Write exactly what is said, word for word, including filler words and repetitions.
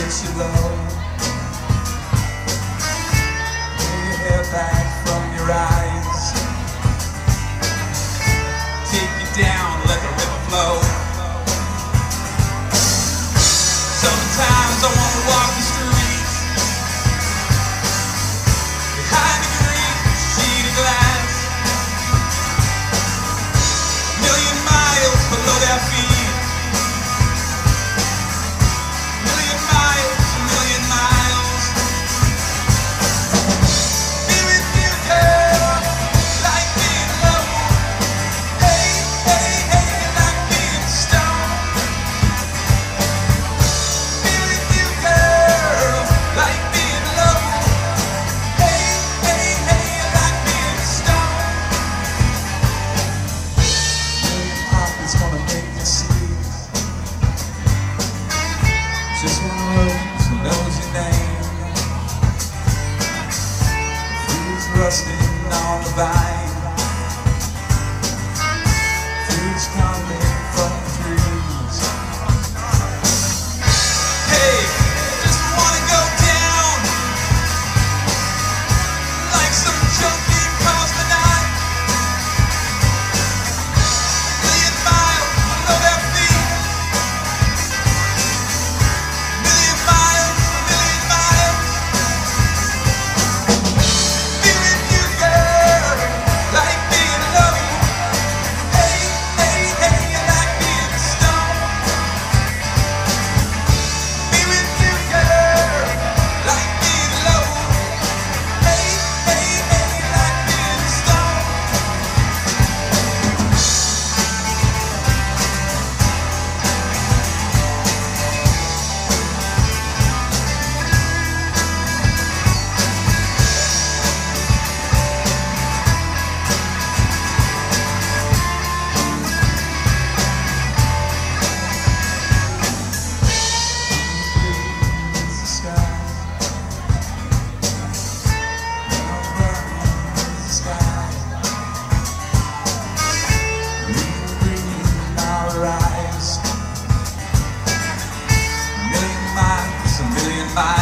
gets you low. Pull your hair back from your eyes. Take you down, let the river flow. Sometimes I wanna walk the streets behind the green sheet of glass. Million miles below their feet. Just one rose who knows your name. Fruits rusting on the vine. Fruits coming from the trees. Hey, just wanna go down like some junkie cosmonaut. Million miles below their feet. Bye.